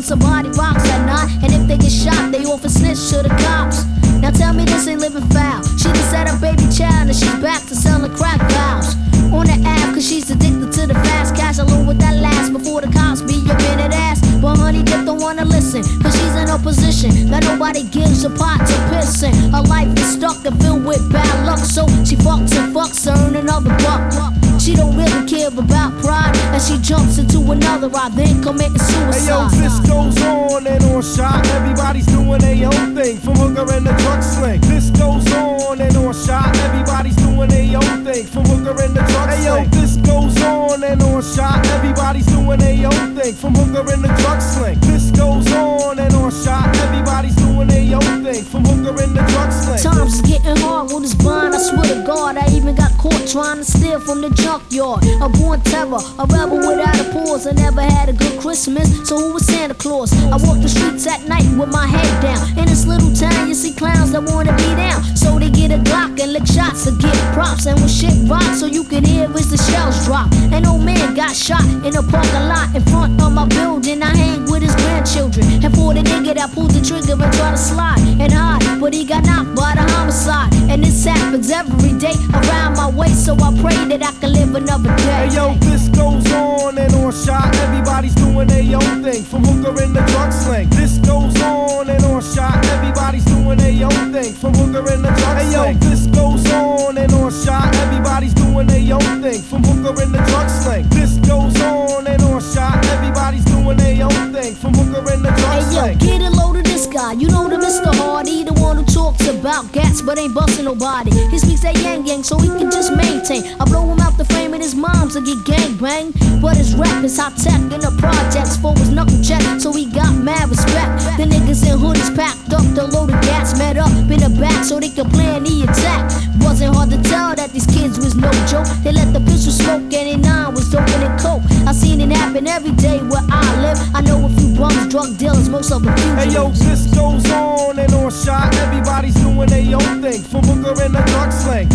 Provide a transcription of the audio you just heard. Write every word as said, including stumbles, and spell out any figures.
when somebody rocks at night. And if they get shot, they often snitch to the cops. Now tell me this ain't living foul. She just had a baby child and she's back to selling crack vows. On the app, cause she's addicted to the fast cash. Alone with that last before the cops be a minute ass. But honey dip don't wanna listen, cause she's in a position that nobody gives a pot to piss in. Her life is stuck and filled with bad luck, so she fucks and fucks to earn another buck. She don't really care about pride, and she jumps into another ride, then committing suicide. Hey yo, this goes on and on shot. Everybody's doing their own thing, from hooker and the drug sling. This goes on and on shot. Everybody's doing their own thing, from hooker and the drug sling. Hey yo, this goes on and on shot. Everybody's doing their own thing, from hooker and the drug sling. This goes on and on shot. Everybody's doing their own thing, from hooker and the drug sling. Times is getting hard with this bond, I swear to God. I even got caught trying to steal from the junkyard. A born terror, a rebel without a pause. I never had a good Christmas, so who was Santa Claus? I walk the streets at night with my head down. In this little town you see clowns that wanna be down, so they get a Glock and lick shots to get props. And when shit rocks, so you can hear as the shells drop. An old man got shot in a parking lot in front of my building. I hang with his grandchildren, and for the nigga that pulled the trigger and tried to slide and hide, but he got knocked by the homicide. And this happens every day around my way, so I pray that I can live another day. Hey yo, this goes on and on shot. Everybody's doing their own thing, from hooker and the drug sling. This goes on and on shot. Everybody's doing their own thing, from hooker and the drug sling. Hey yo, this goes on and on shot. Everybody's doing their own thing, from hooker and the drug sling. This goes on and on shot. Everybody's doing their own thing, from hooker and the drug sling. Hey yo, get a load of this guy. You know the Mister Hardy, the one who talks about gats but ain't busting nobody. He speaks that yang yang so he can just maintain. I blow him out the frame and his moms will get gang bang. But his rap is hot tech in the projects for his knuckle check, so he got mad respect. The niggas in hoodies packed up, the load of gas met up in the back so they could plan the attack. Wasn't hard to tell that these kids was no joke. They let the pistol smoke and in nine was dope and coke. I seen it happen every day where I live. I know a few bums, drug dealers, most of them fugitives. Hey yo, this goes on and on shot. Everybody's doing their own thing, from hooker and the drug sling.